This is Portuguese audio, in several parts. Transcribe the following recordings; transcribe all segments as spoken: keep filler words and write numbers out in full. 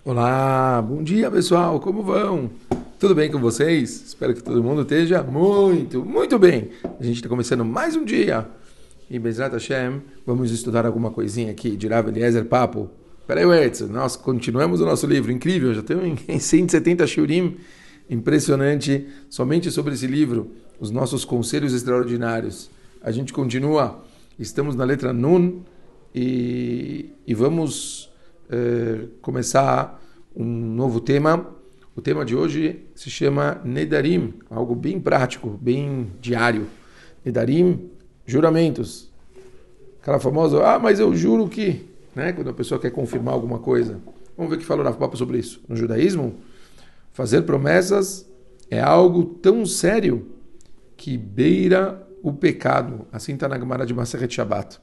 Olá, bom dia pessoal, como vão? Tudo bem com vocês? Espero que todo mundo esteja muito, muito bem. A gente está começando mais um dia e Bezrat Hashem, vamos estudar alguma coisinha aqui de Rav Eliezer Papo. Peraí, Edson, nós continuamos o nosso livro, incrível, já temos em cento e setenta shurim, impressionante, somente sobre esse livro, os nossos conselhos extraordinários. A gente continua, estamos na letra Nun e, e vamos... Uh, começar um novo tema. O tema de hoje se chama Nedarim, algo bem prático, bem diário. Nedarim, juramentos. Aquela famosa, ah, mas eu juro que, né? Quando a pessoa quer confirmar alguma coisa. Vamos ver o que falou Rav Papa sobre isso. No judaísmo, fazer promessas é algo tão sério que beira o pecado. Assim está na Gemara de Masechet Shabbat.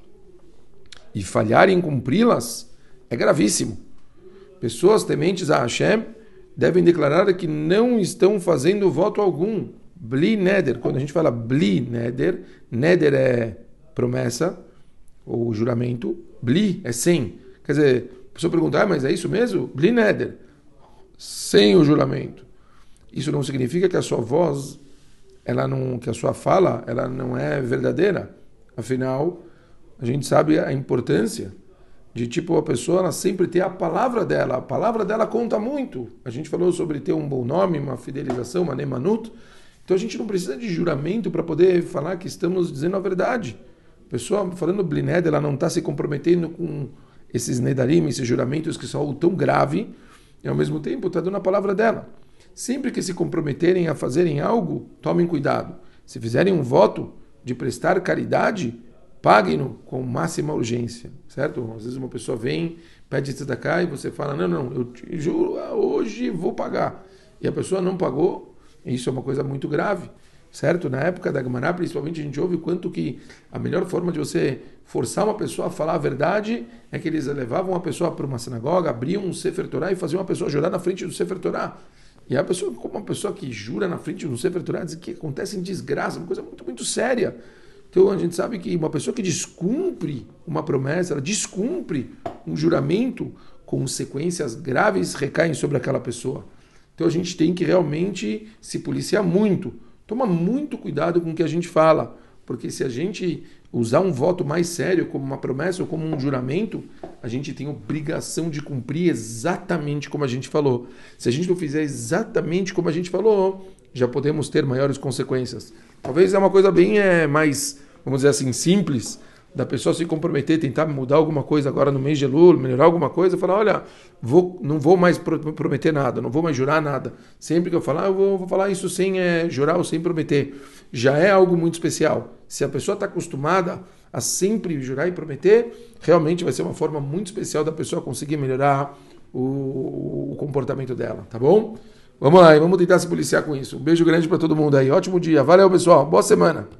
E falhar em cumpri-las é gravíssimo. Pessoas tementes a Hashem devem declarar que não estão fazendo voto algum. Bli neder. Quando a gente fala bli neder, neder é promessa ou juramento. Bli é sem. Quer dizer, a pessoa pergunta, ah, mas é isso mesmo? Bli neder. Sem o juramento. Isso não significa que a sua voz, ela não, que a sua fala, ela não é verdadeira. Afinal, a gente sabe a importância de tipo a pessoa ela sempre ter a palavra dela, a palavra dela conta muito. A gente falou sobre ter um bom nome, uma fidelização, uma nemanut. Então a gente não precisa de juramento para poder falar que estamos dizendo a verdade. A pessoa falando blined, ela não está se comprometendo com esses nedarim, esses juramentos que são algo tão grave, e ao mesmo tempo está dando a palavra dela. Sempre que se comprometerem a fazerem algo, tomem cuidado. Se fizerem um voto de prestar caridade, paguem-no com máxima urgência, certo? Às vezes uma pessoa vem, pede tzedakah e você fala, não, não, eu te juro, hoje vou pagar. E a pessoa não pagou, isso é uma coisa muito grave, certo? Na época da Gemara, principalmente, a gente ouve quanto que a melhor forma de você forçar uma pessoa a falar a verdade é que eles levavam uma pessoa para uma sinagoga, abriam um Sefer Torah e faziam uma pessoa jurar na frente do Sefer Torah. E a pessoa, como uma pessoa que jura na frente do Sefer Torah, diz que acontece em desgraça, uma coisa muito, muito séria. Então a gente sabe que uma pessoa que descumpre uma promessa, ela descumpre um juramento, consequências graves recaem sobre aquela pessoa. Então a gente tem que realmente se policiar muito. Toma muito cuidado com o que a gente fala, porque se a gente usar um voto mais sério como uma promessa ou como um juramento, a gente tem obrigação de cumprir exatamente como a gente falou. Se a gente não fizer exatamente como a gente falou, já podemos ter maiores consequências. Talvez é uma coisa bem é, mais, vamos dizer assim, simples, da pessoa se comprometer, tentar mudar alguma coisa agora no mês de Elul, melhorar alguma coisa, falar, olha, vou, não vou mais prometer nada, não vou mais jurar nada. Sempre que eu falar, eu vou, vou falar isso sem é, jurar ou sem prometer. Já é algo muito especial. Se a pessoa está acostumada a sempre jurar e prometer, realmente vai ser uma forma muito especial da pessoa conseguir melhorar o, o comportamento dela, tá bom? Vamos lá, vamos tentar se policiar com isso. Um beijo grande para todo mundo aí. Ótimo dia. Valeu, pessoal. Boa semana.